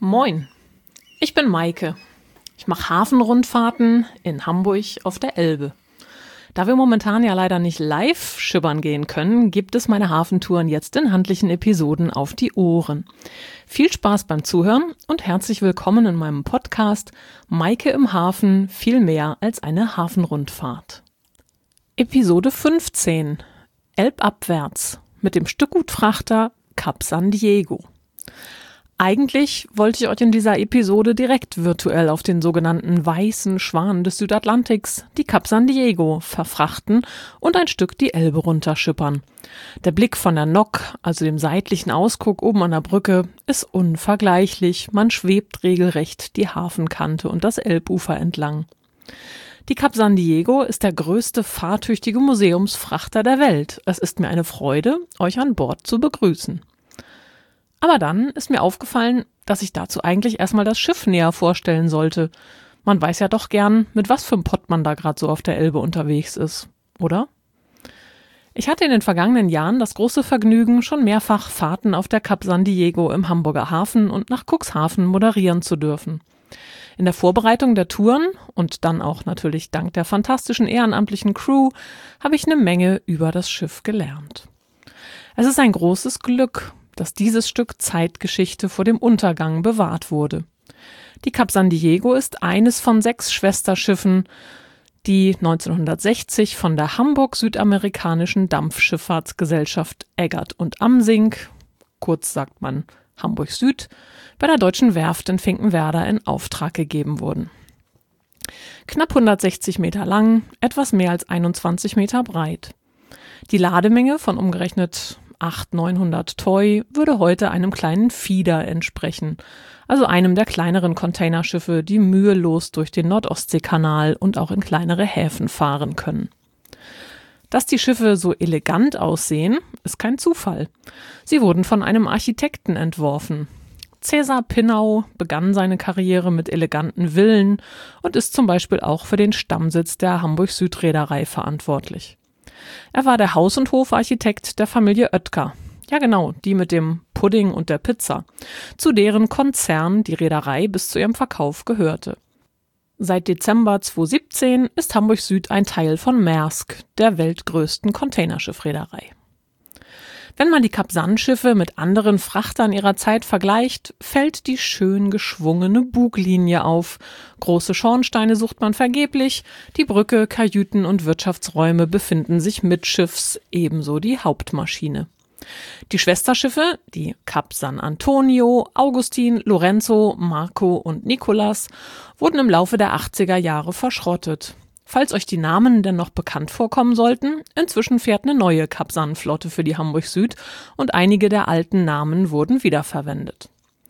Moin, ich bin Maike. Ich mache Hafenrundfahrten in Hamburg auf der Elbe. Da wir momentan ja leider nicht live schippern gehen können, gibt es meine Hafentouren jetzt in handlichen Episoden auf die Ohren. Viel Spaß beim Zuhören und herzlich willkommen in meinem Podcast Maike im Hafen, viel mehr als eine Hafenrundfahrt. Episode 15, Elbabwärts mit dem Stückgutfrachter Cap San Diego. Eigentlich wollte ich euch in dieser Episode direkt virtuell auf den sogenannten weißen Schwan des Südatlantiks, die Cap San Diego, verfrachten und ein Stück die Elbe runterschippern. Der Blick von der Nock, also dem seitlichen Ausguck oben an der Brücke, ist unvergleichlich. Man schwebt regelrecht die Hafenkante und das Elbufer entlang. Die Cap San Diego ist der größte fahrtüchtige Museumsfrachter der Welt. Es ist mir eine Freude, euch an Bord zu begrüßen. Aber dann ist mir aufgefallen, dass ich dazu eigentlich erstmal das Schiff näher vorstellen sollte. Man weiß ja doch gern, mit was für einem Pott man da gerade so auf der Elbe unterwegs ist, oder? Ich hatte in den vergangenen Jahren das große Vergnügen, schon mehrfach Fahrten auf der Cap San Diego im Hamburger Hafen und nach Cuxhaven moderieren zu dürfen. In der Vorbereitung der Touren und dann auch natürlich dank der fantastischen ehrenamtlichen Crew habe ich eine Menge über das Schiff gelernt. Es ist ein großes Glück, dass dieses Stück Zeitgeschichte vor dem Untergang bewahrt wurde. Die Cap San Diego ist eines von 6 Schwesterschiffen, die 1960 von der Hamburg-Südamerikanischen Dampfschifffahrtsgesellschaft Eggert und Amsing, kurz sagt man Hamburg Süd, bei der Deutschen Werft in Finkenwerder in Auftrag gegeben wurden. Knapp 160 Meter lang, etwas mehr als 21 Meter breit. Die Lademenge von umgerechnet 800-900 Toi würde heute einem kleinen Feeder entsprechen, also einem der kleineren Containerschiffe, die mühelos durch den Nordostseekanal und auch in kleinere Häfen fahren können. Dass die Schiffe so elegant aussehen, ist kein Zufall. Sie wurden von einem Architekten entworfen. Cäsar Pinnau begann seine Karriere mit eleganten Villen und ist zum Beispiel auch für den Stammsitz der Hamburg-Süd-Reederei verantwortlich. Er war der Haus- und Hofarchitekt der Familie Oetker. Ja genau, die mit dem Pudding und der Pizza, zu deren Konzern die Reederei bis zu ihrem Verkauf gehörte. Seit Dezember 2017 ist Hamburg Süd ein Teil von Maersk, der weltgrößten Containerschiffreederei. Wenn man die Cap-San-Schiffe mit anderen Frachtern ihrer Zeit vergleicht, fällt die schön geschwungene Buglinie auf. Große Schornsteine sucht man vergeblich, die Brücke, Kajüten und Wirtschaftsräume befinden sich mittschiffs, ebenso die Hauptmaschine. Die Schwesterschiffe, die Cap San Antonio, Augustin, Lorenzo, Marco und Nicolas, wurden im Laufe der 80er Jahre verschrottet. Falls euch die Namen denn noch bekannt vorkommen sollten, inzwischen fährt eine neue Cap-San-Flotte für die Hamburg Süd und einige der alten Namen wurden wiederverwendet.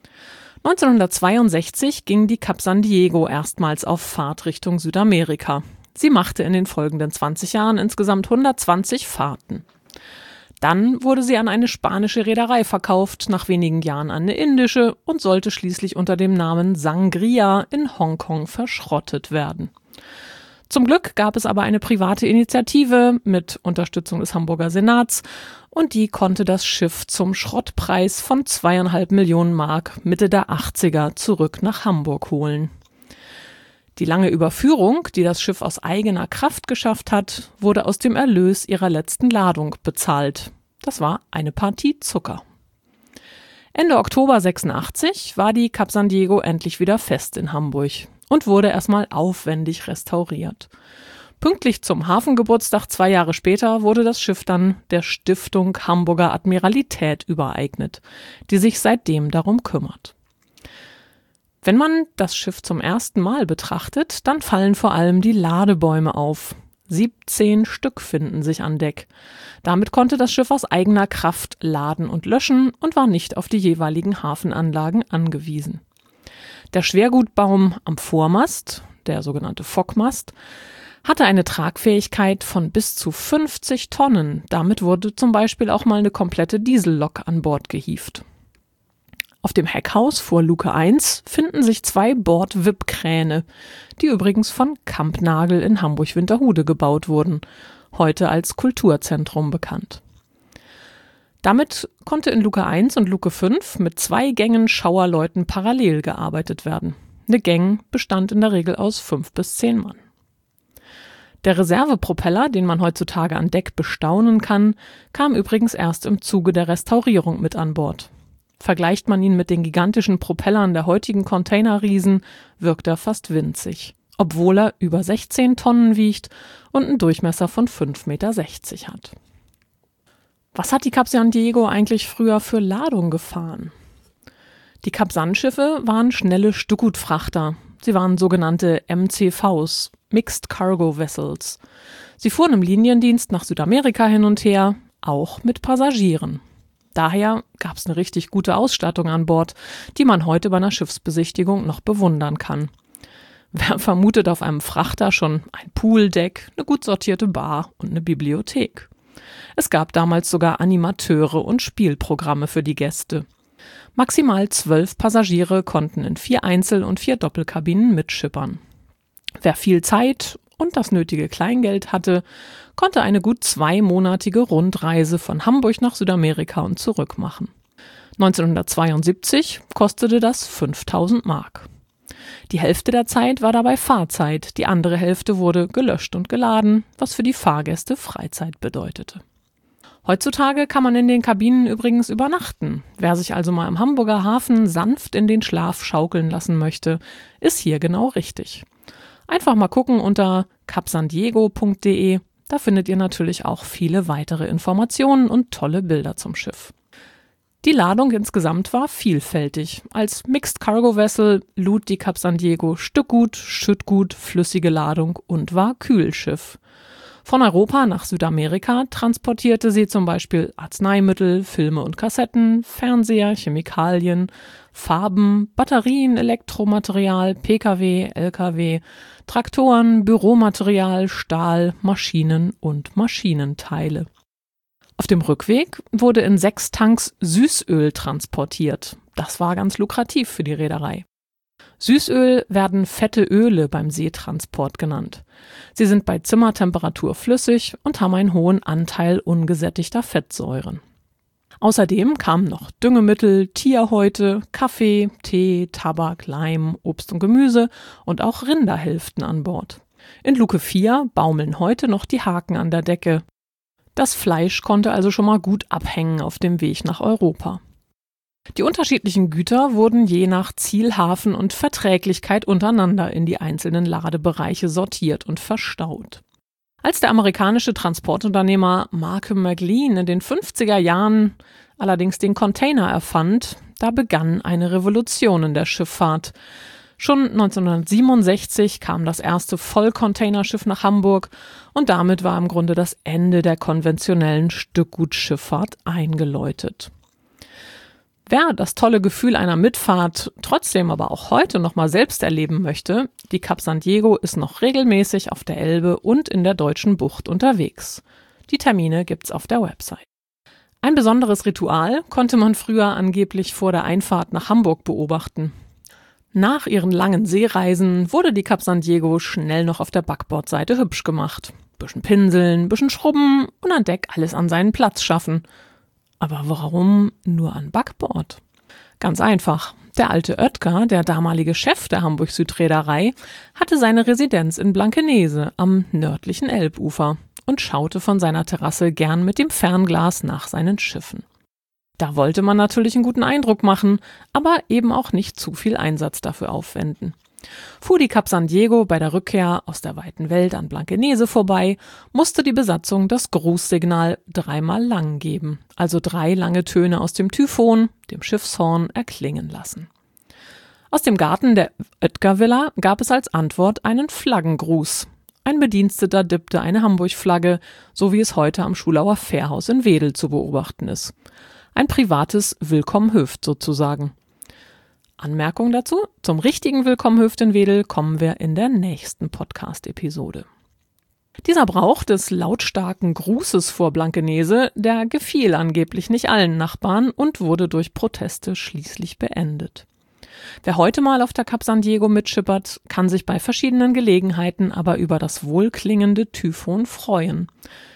1962 ging die Cap San Diego erstmals auf Fahrt Richtung Südamerika. Sie machte in den folgenden 20 Jahren insgesamt 120 Fahrten. Dann wurde sie an eine spanische Reederei verkauft, nach wenigen Jahren an eine indische und sollte schließlich unter dem Namen Sangria in Hongkong verschrottet werden. Zum Glück gab es aber eine private Initiative mit Unterstützung des Hamburger Senats und die konnte das Schiff zum Schrottpreis von 2,5 Millionen Mark Mitte der 80er zurück nach Hamburg holen. Die lange Überführung, die das Schiff aus eigener Kraft geschafft hat, wurde aus dem Erlös ihrer letzten Ladung bezahlt. Das war eine Partie Zucker. Ende Oktober 86 war die Cap San Diego endlich wieder fest in Hamburg und wurde erstmal aufwendig restauriert. Pünktlich zum Hafengeburtstag 2 Jahre später wurde das Schiff dann der Stiftung Hamburger Admiralität übereignet, die sich seitdem darum kümmert. Wenn man das Schiff zum ersten Mal betrachtet, dann fallen vor allem die Ladebäume auf. 17 Stück finden sich an Deck. Damit konnte das Schiff aus eigener Kraft laden und löschen und war nicht auf die jeweiligen Hafenanlagen angewiesen. Der Schwergutbaum am Vormast, der sogenannte Fockmast, hatte eine Tragfähigkeit von bis zu 50 Tonnen. Damit wurde zum Beispiel auch mal eine komplette Diesellok an Bord gehievt. Auf dem Heckhaus vor Luke 1 finden sich 2 Bord-Wippkräne, die übrigens von Kampnagel in Hamburg-Winterhude gebaut wurden, heute als Kulturzentrum bekannt. Damit konnte in Luke 1 und Luke 5 mit 2 Gängen Schauerleuten parallel gearbeitet werden. Eine Gang bestand in der Regel aus 5 bis 10 Mann. Der Reservepropeller, den man heutzutage an Deck bestaunen kann, kam übrigens erst im Zuge der Restaurierung mit an Bord. Vergleicht man ihn mit den gigantischen Propellern der heutigen Containerriesen, wirkt er fast winzig, obwohl er über 16 Tonnen wiegt und einen Durchmesser von 5,60 Meter hat. Was hat die Cap San Diego eigentlich früher für Ladung gefahren? Die Cap-San-Schiffe waren schnelle Stückgutfrachter. Sie waren sogenannte MCVs, Mixed Cargo Vessels. Sie fuhren im Liniendienst nach Südamerika hin und her, auch mit Passagieren. Daher gab es eine richtig gute Ausstattung an Bord, die man heute bei einer Schiffsbesichtigung noch bewundern kann. Wer vermutet auf einem Frachter schon ein Pooldeck, eine gut sortierte Bar und eine Bibliothek? Es gab damals sogar Animateure und Spielprogramme für die Gäste. Maximal 12 Passagiere konnten in 4 Einzel- und 4 Doppelkabinen mitschippern. Wer viel Zeit und das nötige Kleingeld hatte, konnte eine gut 2-monatige Rundreise von Hamburg nach Südamerika und zurück machen. 1972 kostete das 5.000 Mark. Die Hälfte der Zeit war dabei Fahrzeit, die andere Hälfte wurde gelöscht und geladen, was für die Fahrgäste Freizeit bedeutete. Heutzutage kann man in den Kabinen übrigens übernachten. Wer sich also mal im Hamburger Hafen sanft in den Schlaf schaukeln lassen möchte, ist hier genau richtig. Einfach mal gucken unter capsandiego.de, da findet ihr natürlich auch viele weitere Informationen und tolle Bilder zum Schiff. Die Ladung insgesamt war vielfältig. Als Mixed Cargo Vessel lud die Cap San Diego Stückgut, Schüttgut, flüssige Ladung und war Kühlschiff. Von Europa nach Südamerika transportierte sie zum Beispiel Arzneimittel, Filme und Kassetten, Fernseher, Chemikalien, Farben, Batterien, Elektromaterial, Pkw, Lkw, Traktoren, Büromaterial, Stahl, Maschinen und Maschinenteile. Auf dem Rückweg wurde in 6 Tanks Süßöl transportiert. Das war ganz lukrativ für die Reederei. Süßöl werden fette Öle beim Seetransport genannt. Sie sind bei Zimmertemperatur flüssig und haben einen hohen Anteil ungesättigter Fettsäuren. Außerdem kamen noch Düngemittel, Tierhäute, Kaffee, Tee, Tabak, Leim, Obst und Gemüse und auch Rinderhälften an Bord. In Luke 4 baumeln heute noch die Haken an der Decke. Das Fleisch konnte also schon mal gut abhängen auf dem Weg nach Europa. Die unterschiedlichen Güter wurden je nach Zielhafen und Verträglichkeit untereinander in die einzelnen Ladebereiche sortiert und verstaut. Als der amerikanische Transportunternehmer Malcolm McLean in den 50er Jahren allerdings den Container erfand, da begann eine Revolution in der Schifffahrt. Schon 1967 kam das erste Vollcontainerschiff nach Hamburg und damit war im Grunde das Ende der konventionellen Stückgutschifffahrt eingeläutet. Wer das tolle Gefühl einer Mitfahrt trotzdem aber auch heute noch mal selbst erleben möchte, die Cap San Diego ist noch regelmäßig auf der Elbe und in der Deutschen Bucht unterwegs. Die Termine gibt's auf der Website. Ein besonderes Ritual konnte man früher angeblich vor der Einfahrt nach Hamburg beobachten. Nach ihren langen Seereisen wurde die Cap San Diego schnell noch auf der Backbordseite hübsch gemacht. Bisschen pinseln, bisschen schrubben und an Deck alles an seinen Platz schaffen. Aber warum nur an Backbord? Ganz einfach. Der alte Oetker, der damalige Chef der Hamburg-Süd-Reederei, hatte seine Residenz in Blankenese am nördlichen Elbufer und schaute von seiner Terrasse gern mit dem Fernglas nach seinen Schiffen. Da wollte man natürlich einen guten Eindruck machen, aber eben auch nicht zu viel Einsatz dafür aufwenden. Fuhr die Cap San Diego bei der Rückkehr aus der weiten Welt an Blankenese vorbei, musste die Besatzung das Grußsignal 3-mal lang geben, also 3 lange Töne aus dem Typhon, dem Schiffshorn, erklingen lassen. Aus dem Garten der Oetker-Villa gab es als Antwort einen Flaggengruß. Ein Bediensteter dippte eine Hamburg-Flagge, so wie es heute am Schulauer Fährhaus in Wedel zu beobachten ist. Ein privates Willkommen höft sozusagen. Anmerkung dazu: Zum richtigen Willkommen höft in Wedel kommen wir in der nächsten Podcast-Episode. Dieser Brauch des lautstarken Grußes vor Blankenese, der gefiel angeblich nicht allen Nachbarn und wurde durch Proteste schließlich beendet. Wer heute mal auf der Cap San Diego mitschippert, kann sich bei verschiedenen Gelegenheiten aber über das wohlklingende Typhon freuen.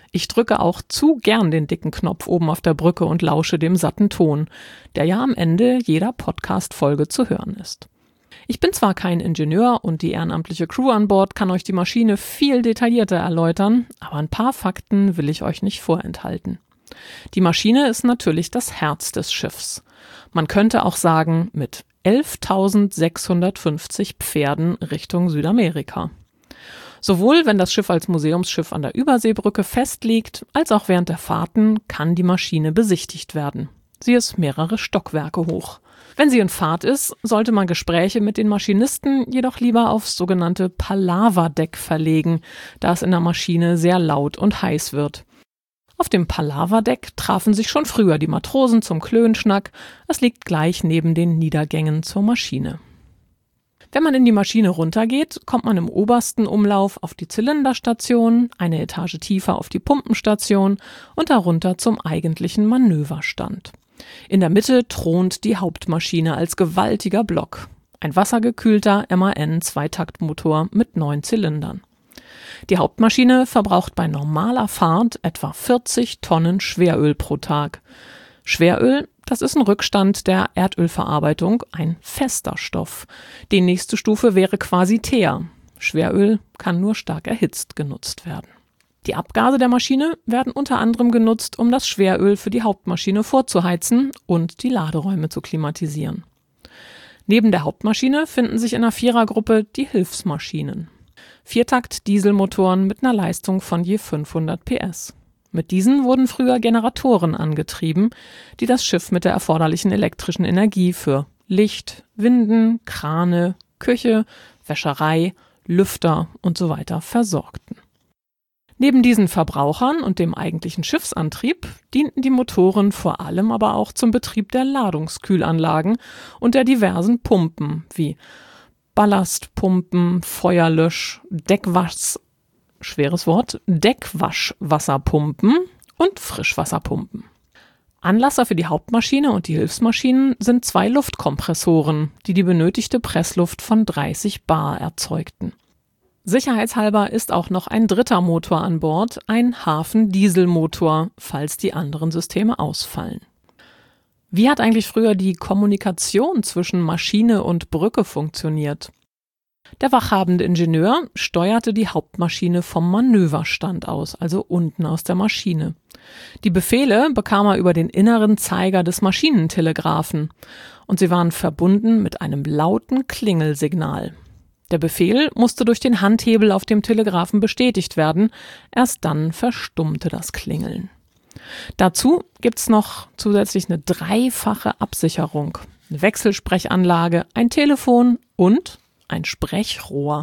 Ich drücke auch zu gern den dicken Knopf oben auf der Brücke und lausche dem satten Ton, der ja am Ende jeder Podcast-Folge zu hören ist. Ich bin zwar kein Ingenieur und die ehrenamtliche Crew an Bord kann euch die Maschine viel detaillierter erläutern, aber ein paar Fakten will ich euch nicht vorenthalten. Die Maschine ist natürlich das Herz des Schiffs. Man könnte auch sagen, mit 11.650 Pferden Richtung Südamerika. Sowohl wenn das Schiff als Museumsschiff an der Überseebrücke festliegt, als auch während der Fahrten kann die Maschine besichtigt werden. Sie ist mehrere Stockwerke hoch. Wenn sie in Fahrt ist, sollte man Gespräche mit den Maschinisten jedoch lieber aufs sogenannte Palaverdeck verlegen, da es in der Maschine sehr laut und heiß wird. Auf dem Palaverdeck trafen sich schon früher die Matrosen zum Klönschnack. Es liegt gleich neben den Niedergängen zur Maschine. Wenn man in die Maschine runtergeht, kommt man im obersten Umlauf auf die Zylinderstation, eine Etage tiefer auf die Pumpenstation und darunter zum eigentlichen Manöverstand. In der Mitte thront die Hauptmaschine als gewaltiger Block. Ein wassergekühlter MAN-Zweitaktmotor mit 9 Zylindern. Die Hauptmaschine verbraucht bei normaler Fahrt etwa 40 Tonnen Schweröl pro Tag. Schweröl, das ist ein Rückstand der Erdölverarbeitung, ein fester Stoff. Die nächste Stufe wäre quasi Teer. Schweröl kann nur stark erhitzt genutzt werden. Die Abgase der Maschine werden unter anderem genutzt, um das Schweröl für die Hauptmaschine vorzuheizen und die Laderäume zu klimatisieren. Neben der Hauptmaschine finden sich in einer Vierergruppe die Hilfsmaschinen. Viertakt-Dieselmotoren mit einer Leistung von je 500 PS. Mit diesen wurden früher Generatoren angetrieben, die das Schiff mit der erforderlichen elektrischen Energie für Licht, Winden, Krane, Küche, Wäscherei, Lüfter und so weiter versorgten. Neben diesen Verbrauchern und dem eigentlichen Schiffsantrieb dienten die Motoren vor allem aber auch zum Betrieb der Ladungskühlanlagen und der diversen Pumpen wie Ballastpumpen, Feuerlösch, Deckwaschwasserpumpen und Frischwasserpumpen. Anlasser für die Hauptmaschine und die Hilfsmaschinen sind 2 Luftkompressoren, die die benötigte Pressluft von 30 bar erzeugten. Sicherheitshalber ist auch noch ein dritter Motor an Bord, ein Hafendieselmotor, falls die anderen Systeme ausfallen. Wie hat eigentlich früher die Kommunikation zwischen Maschine und Brücke funktioniert? Der wachhabende Ingenieur steuerte die Hauptmaschine vom Manöverstand aus, also unten aus der Maschine. Die Befehle bekam er über den inneren Zeiger des Maschinentelegraphen und sie waren verbunden mit einem lauten Klingelsignal. Der Befehl musste durch den Handhebel auf dem Telegraphen bestätigt werden, erst dann verstummte das Klingeln. Dazu gibt's noch zusätzlich eine 3-fache Absicherung, eine Wechselsprechanlage, ein Telefon und ein Sprechrohr.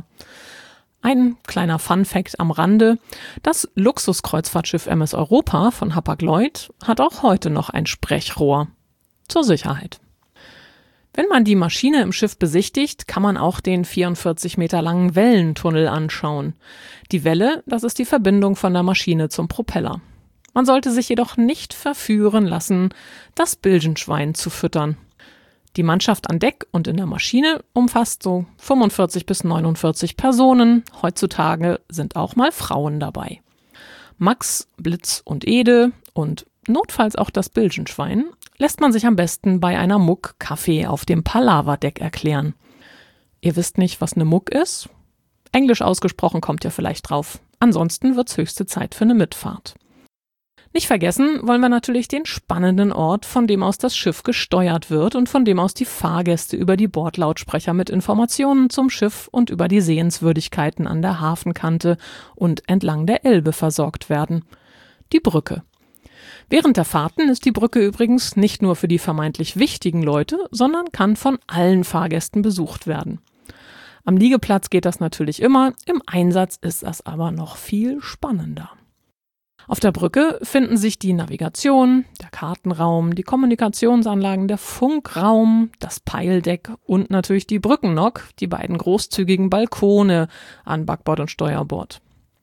Ein kleiner Funfact am Rande: Das Luxuskreuzfahrtschiff MS Europa von Hapag-Lloyd hat auch heute noch ein Sprechrohr. Zur Sicherheit. Wenn man die Maschine im Schiff besichtigt, kann man auch den 44 Meter langen Wellentunnel anschauen. Die Welle, das ist die Verbindung von der Maschine zum Propeller. Man sollte sich jedoch nicht verführen lassen, das Bilgenschwein zu füttern. Die Mannschaft an Deck und in der Maschine umfasst so 45 bis 49 Personen. Heutzutage sind auch mal Frauen dabei. Max, Blitz und Ede und notfalls auch das Bilgenschwein lässt man sich am besten bei einer Muck Kaffee auf dem Palaverdeck erklären. Ihr wisst nicht, was eine Muck ist? Englisch ausgesprochen kommt ihr vielleicht drauf. Ansonsten wird's höchste Zeit für eine Mitfahrt. Nicht vergessen wollen wir natürlich den spannenden Ort, von dem aus das Schiff gesteuert wird und von dem aus die Fahrgäste über die Bordlautsprecher mit Informationen zum Schiff und über die Sehenswürdigkeiten an der Hafenkante und entlang der Elbe versorgt werden. Die Brücke. Während der Fahrten ist die Brücke übrigens nicht nur für die vermeintlich wichtigen Leute, sondern kann von allen Fahrgästen besucht werden. Am Liegeplatz geht das natürlich immer, im Einsatz ist das aber noch viel spannender. Auf der Brücke finden sich die Navigation, der Kartenraum, die Kommunikationsanlagen, der Funkraum, das Peildeck und natürlich die Brückennok, die beiden großzügigen Balkone an Backbord und Steuerbord.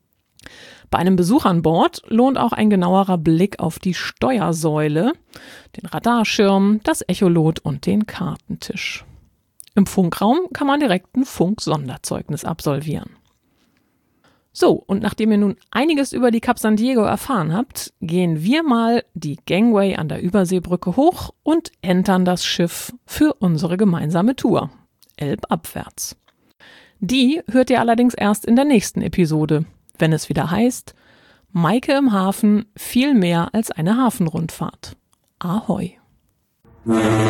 Bei einem Besuch an Bord lohnt auch ein genauerer Blick auf die Steuersäule, den Radarschirm, das Echolot und den Kartentisch. Im Funkraum kann man direkt ein Funk-Sonderzeugnis absolvieren. So, und nachdem ihr nun einiges über die Cap San Diego erfahren habt, gehen wir mal die Gangway an der Überseebrücke hoch und entern das Schiff für unsere gemeinsame Tour, elbabwärts. Die hört ihr allerdings erst in der nächsten Episode, wenn es wieder heißt, Maike im Hafen, viel mehr als eine Hafenrundfahrt. Ahoi!